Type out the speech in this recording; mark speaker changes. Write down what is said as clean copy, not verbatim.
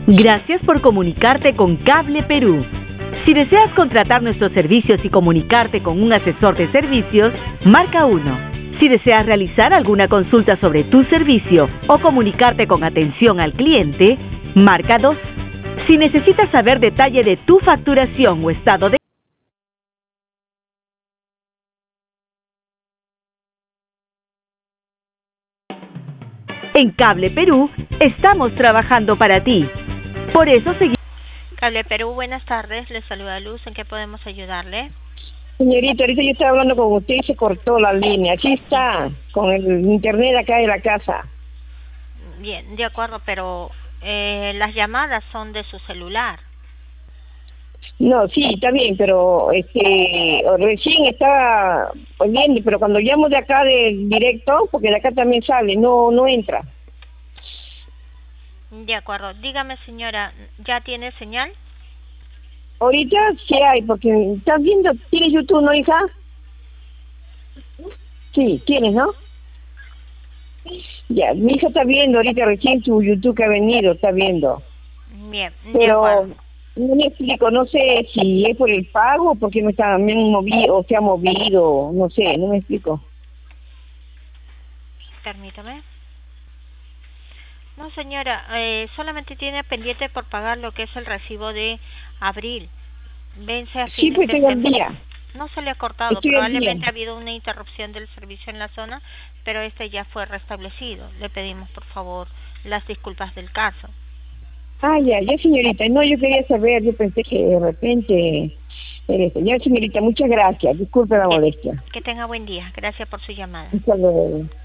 Speaker 1: Gracias por comunicarte con Cable Perú. Si deseas contratar nuestros servicios y comunicarte con un asesor de servicios, marca 1. Si deseas realizar alguna consulta sobre tu servicio o comunicarte con atención al cliente, marca 2. Si necesitas saber detalle de tu facturación o estado de... En Cable Perú, estamos trabajando para ti. Por eso seguimos...
Speaker 2: Cable Perú, buenas tardes. Les saluda Luz. ¿En qué podemos ayudarle?
Speaker 3: Señorita, ahorita yo estaba hablando con usted y se cortó la línea. Aquí está, con el internet acá de la casa.
Speaker 2: Bien, de acuerdo, pero las llamadas son de su celular.
Speaker 3: No, sí, está bien, pero recién estaba oyendo, pero cuando llamo de acá de directo, porque de acá también sale, no entra.
Speaker 2: De acuerdo. Dígame, señora, ¿ya tiene señal?
Speaker 3: Ahorita sí hay, porque estás viendo, ¿tienes YouTube, no, hija? Sí, tienes, ¿no? Ya, mi hija está viendo ahorita recién su YouTube que ha venido, está viendo.
Speaker 2: Bien, de
Speaker 3: Pero
Speaker 2: acuerdo.
Speaker 3: no me explico, no sé si es por el pago o porque me han movido, o se ha movido, no sé, no me explico.
Speaker 2: Permítame. No, señora, solamente tiene pendiente por pagar lo que es el recibo de abril. Vence a
Speaker 3: Sí,
Speaker 2: fines
Speaker 3: pues
Speaker 2: de
Speaker 3: estoy al
Speaker 2: semana.
Speaker 3: día,
Speaker 2: No se le ha cortado,
Speaker 3: estoy al día.
Speaker 2: probablemente ha habido una interrupción del servicio en la zona, pero este ya fue restablecido. Le pedimos, por favor, las disculpas del caso.
Speaker 3: Ah, ya, señorita, no, yo quería saber, yo pensé que de repente... Ya, señorita, muchas gracias, disculpe la molestia.
Speaker 2: Que tenga buen día. Gracias por su llamada.
Speaker 3: Hasta luego.